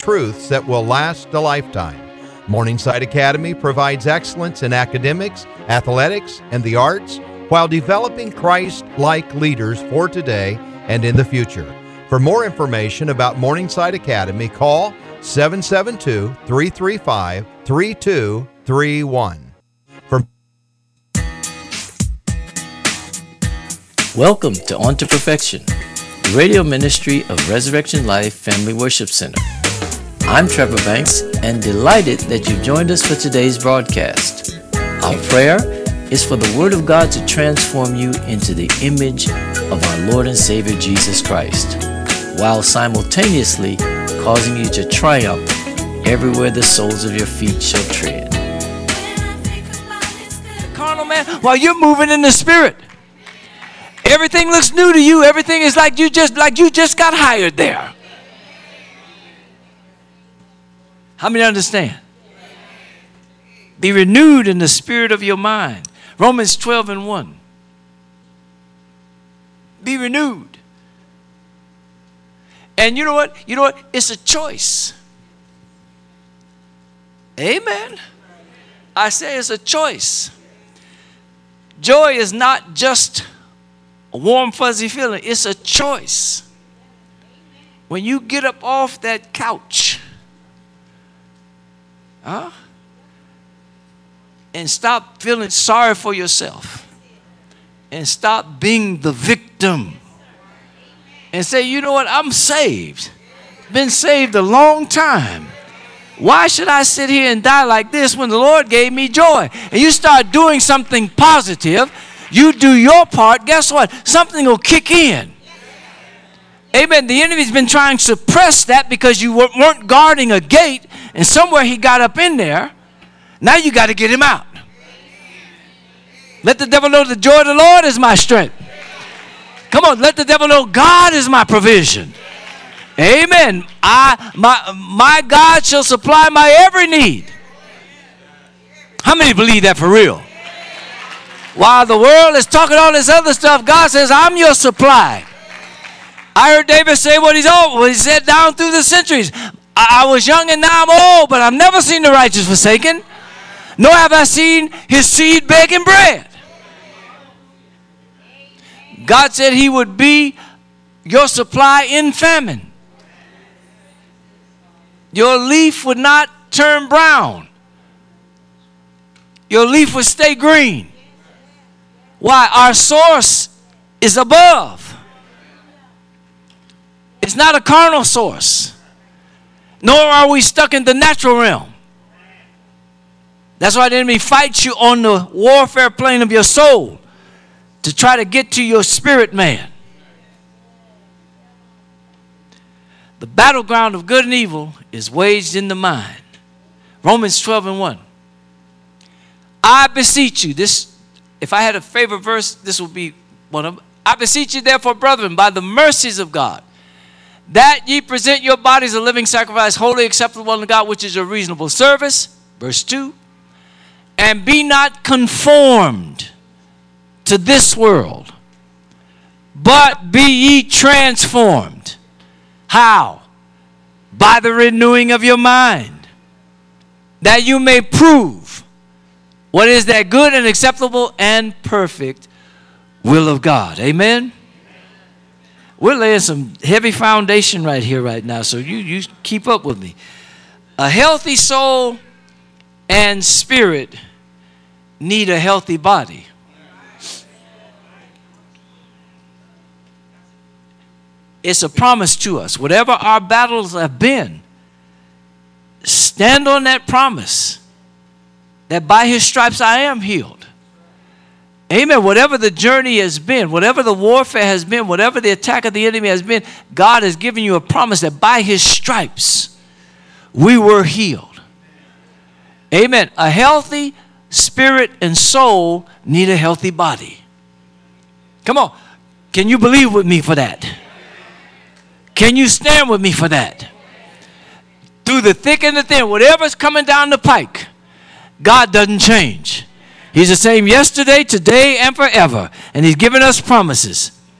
truths that will last a lifetime. Morningside Academy provides excellence in academics, athletics, and the arts while developing Christ-like leaders for today and in the future. For more information about Morningside Academy, call 772-335-3231. Welcome to On to Perfection, the radio ministry of Resurrection Life Family Worship Center. I'm Trevor Banks and delighted that you've joined us for today's broadcast. Our prayer is for the Word of God to transform you into the image of our Lord and Savior Jesus Christ, while simultaneously causing you to triumph everywhere the soles of your feet shall tread. Carnal man, while you're moving in the Spirit. Everything looks new to you. Everything is like you just got hired there. How many understand? Be renewed in the spirit of your mind. Romans 12:1. Be renewed. And you know what? It's a choice. Amen. I say it's a choice. Joy is not just a warm, fuzzy feeling. It's a choice. When you get up off that couch, and stop feeling sorry for yourself, and stop being the victim, and say, you know what, I'm saved. Been saved a long time. Why should I sit here and die like this when the Lord gave me joy? And you start doing something positive. You do your part, guess what? Something will kick in. Amen. The enemy's been trying to suppress that because you weren't guarding a gate, and somewhere he got up in there. Now you got to get him out. Let the devil know the joy of the Lord is my strength. Come on, let the devil know God is my provision. Amen. My God shall supply my every need. How many believe that for real? While the world is talking all this other stuff, God says, I'm your supply. I heard David say what he said down through the centuries. I was young and now I'm old, but I've never seen the righteous forsaken, nor have I seen his seed begging bread. God said he would be your supply in famine. Your leaf would not turn brown. Your leaf would stay green. Why? Our source is above. It's not a carnal source. Nor are we stuck in the natural realm. That's why the enemy fights you on the warfare plane of your soul to try to get to your spirit man. The battleground of good and evil is waged in the mind. Romans 12:1. I beseech you, if I had a favorite verse, this would be one of them. I beseech you, therefore, brethren, by the mercies of God, that ye present your bodies a living sacrifice, wholly acceptable unto God, which is your reasonable service. Verse 2. And be not conformed to this world, but be ye transformed. How? By the renewing of your mind, that you may prove what is that good and acceptable and perfect will of God. Amen? We're laying some heavy foundation right here, right now, so you keep up with me. A healthy soul and spirit need a healthy body. It's a promise to us. Whatever our battles have been, stand on that promise that by his stripes I am healed. Amen. Whatever the journey has been, whatever the warfare has been, whatever the attack of the enemy has been, God has given you a promise that by his stripes we were healed. Amen. A healthy spirit and soul need a healthy body. Come on. Can you believe with me for that? Can you stand with me for that? Through the thick and the thin, whatever's coming down the pike, God doesn't change. He's the same yesterday, today, and forever. And he's given us promises.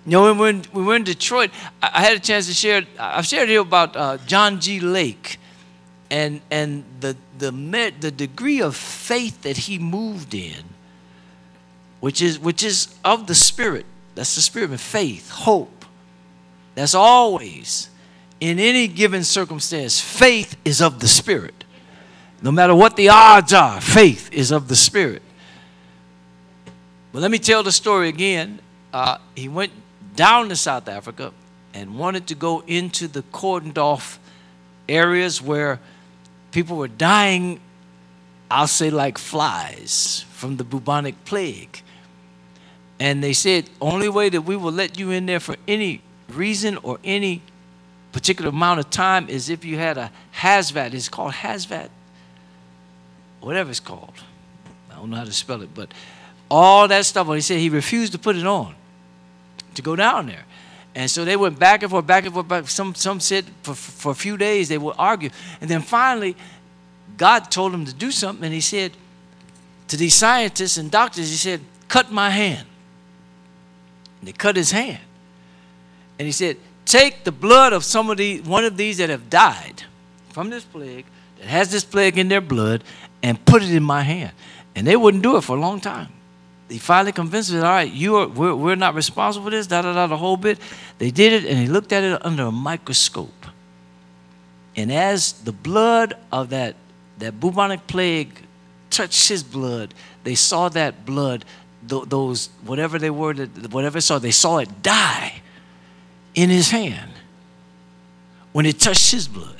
You know, when we were in Detroit, I had a chance to share. I've shared here about John G. Lake, and the degree of faith that he moved in, which is of the Spirit. That's the Spirit of faith, hope. That's always, in any given circumstance, faith is of the Spirit. No matter what the odds are, faith is of the Spirit. But let me tell the story again. He went down to South Africa and wanted to go into the cordoned off areas where people were dying, I'll say like flies, from the bubonic plague. And they said, only way that we will let you in there for any reason or any particular amount of time is if you had a hazmat. It's called hazmat, whatever it's called. I don't know how to spell it, but all that stuff. He said he refused to put it on to go down there. And so they went back and forth, back and forth, back. Some said for a few days they would argue. And then finally, God told him to do something. And he said to these scientists and doctors, he said, cut my hand. And they cut his hand. And he said, take the blood of one of these that have died from this plague, that has this plague in their blood, and put it in my hand. And they wouldn't do it for a long time. He finally convinced them, all right, we're not responsible for this, the whole bit. They did it, and he looked at it under a microscope. And as the blood of that bubonic plague touched his blood, they saw that blood, those, whatever they were, whatever they saw it die in his hand when it touched his blood.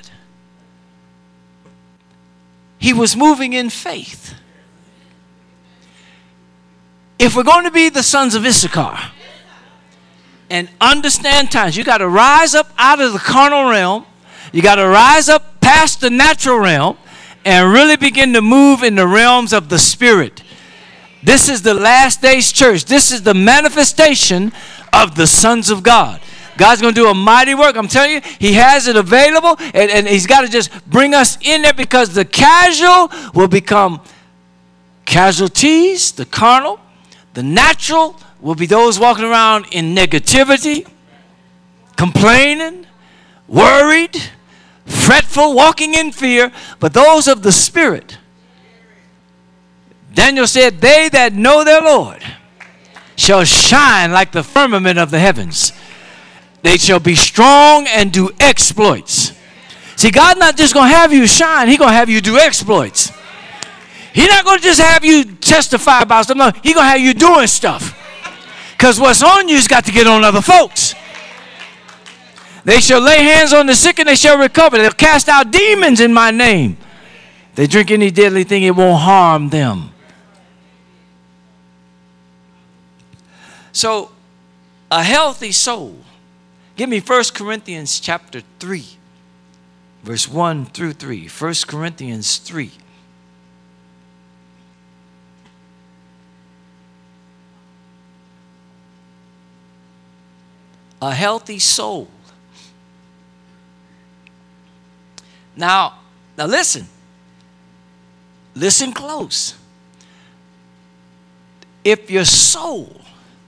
He was moving in faith. If we're going to be the sons of Issachar and understand times, you got to rise up out of the carnal realm. You got to rise up past the natural realm and really begin to move in the realms of the Spirit. This is the last days church. This is the manifestation of the sons of God. God's going to do a mighty work. I'm telling you, he has it available, and he's got to just bring us in there, because the casual will become casualties, the carnal. The natural will be those walking around in negativity, complaining, worried, fretful, walking in fear. But those of the Spirit, Daniel said, they that know their Lord shall shine like the firmament of the heavens. They shall be strong and do exploits. See, God's not just going to have you shine. He's going to have you do exploits. He's not going to just have you testify about stuff. No, he's going to have you doing stuff. Because what's on you's got to get on other folks. They shall lay hands on the sick and they shall recover. They'll cast out demons in my name. If they drink any deadly thing, it won't harm them. So, a healthy soul. Give me 1 Corinthians chapter 3, verse 1 through 3. 1 Corinthians 3. A healthy soul. Now listen. Listen close. If your soul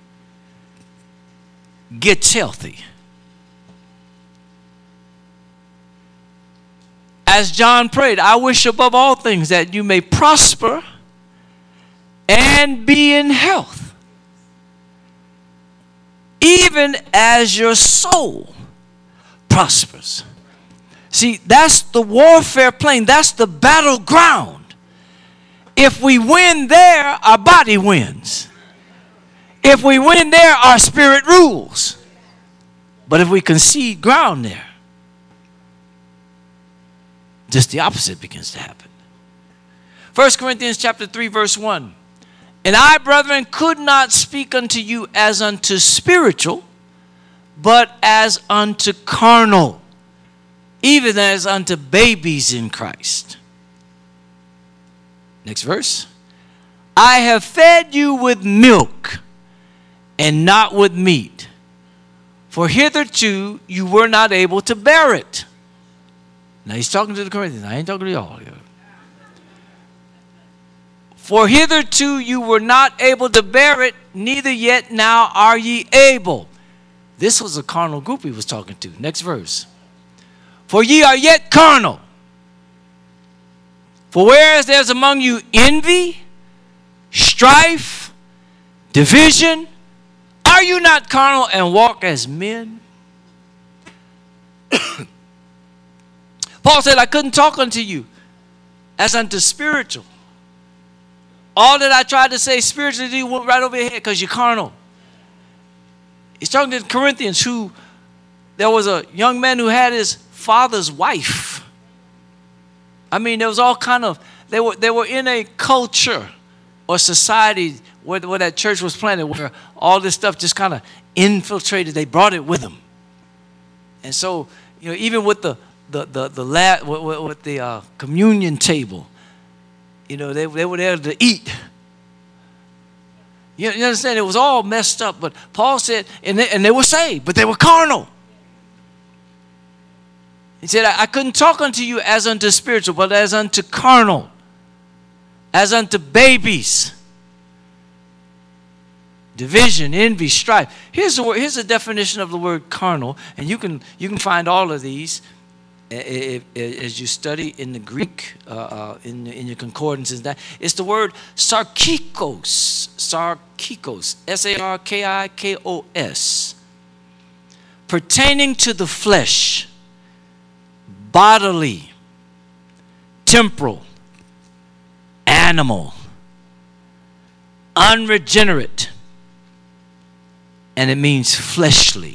gets healthy, as John prayed, I wish above all things that you may prosper and be in health, even as your soul prospers. See, that's the warfare plane. That's the battleground. If we win there, our body wins. If we win there, our spirit rules. But if we concede ground there, just the opposite begins to happen. 1 Corinthians chapter 3, verse 1. And I, brethren, could not speak unto you as unto spiritual, but as unto carnal, even as unto babies in Christ. Next verse. I have fed you with milk and not with meat, for hitherto you were not able to bear it. Now he's talking to the Corinthians. I ain't talking to y'all. For hitherto you were not able to bear it, neither yet now are ye able. This was a carnal group he was talking to. Next verse. For ye are yet carnal. For whereas there's among you envy, strife, division, are you not carnal and walk as men? Paul said, I couldn't talk unto you as unto spiritual. All that I tried to say spiritually to you went right over your head because you're carnal. He's talking to the Corinthians who, there was a young man who had his father's wife. I mean, there was all kind of, they were in a culture or society where that church was planted, where all this stuff just kind of infiltrated. They brought it with them. And so, even with the communion table, they were there to eat. You understand? It was all messed up. But Paul said, and they were saved, but they were carnal. He said, I couldn't talk unto you as unto spiritual, but as unto carnal, as unto babies. Division, envy, strife. Here's a definition of the word carnal, and you can find all of these as you study in the Greek, in your concordances. It's the word sarkikos, sarkikos, pertaining to the flesh, bodily, temporal, animal, unregenerate, and it means fleshly.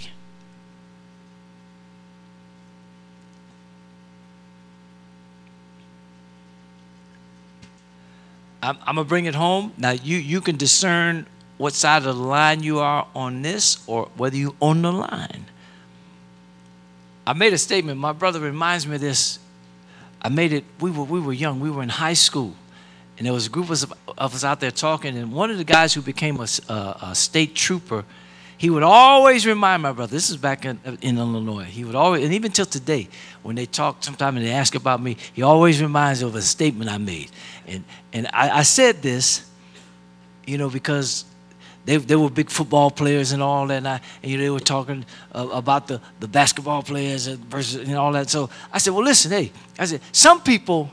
I'm going to bring it home. Now, you can discern what side of the line you are on this or whether you own the line. I made a statement. My brother reminds me of this. I made it, we were young. We were in high school. And there was a group of us out there talking. And one of the guys who became a state trooper, he would always remind my brother, this is back in Illinois, he would always, and even till today, when they talk sometime and they ask about me, he always reminds me of a statement I made. And I said this, because they were big football players and all that, and they were talking about the basketball players versus and all that. So I said, well, listen, hey, I said, some people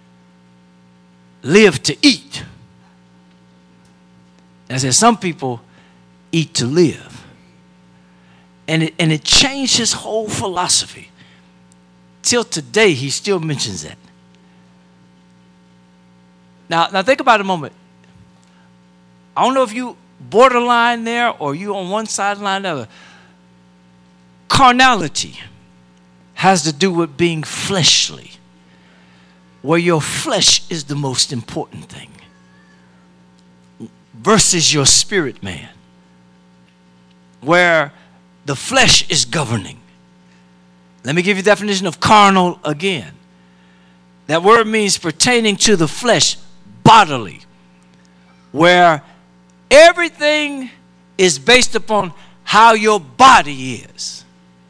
live to eat. And I said, some people eat to live. And it changed his whole philosophy. Till today, he still mentions that. Now think about it a moment. I don't know if you borderline there or you on one side of the line or the other. Carnality has to do with being fleshly, where your flesh is the most important thing, versus your spirit man, where the flesh is governing. Let me give you the definition of carnal again. That word means pertaining to the flesh, bodily, where everything is based upon how your body is.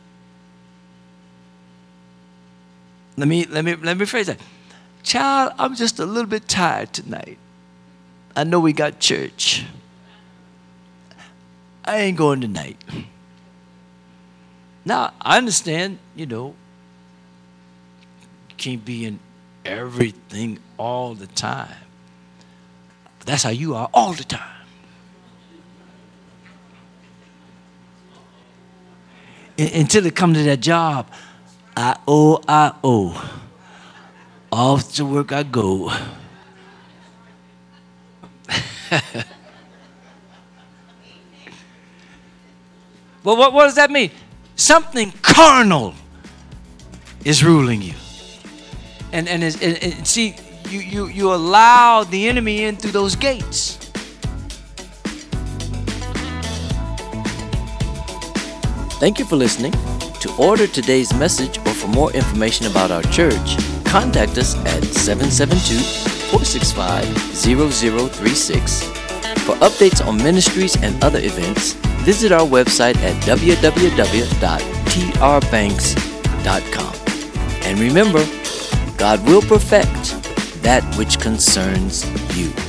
Let me phrase that. Child, I'm just a little bit tired tonight. I know we got church. I ain't going tonight. Now, I understand, you can't be in everything all the time. But that's how you are all the time. Until it comes to that job, I owe. Off to work I go. Well, what does that mean? Something carnal is ruling you. And see, you allow the enemy in through those gates. Thank you for listening. To order today's message or for more information about our church, contact us at 772-465-0036. For updates on ministries and other events, visit our website at www.trbanks.com. And remember, God will perfect that which concerns you.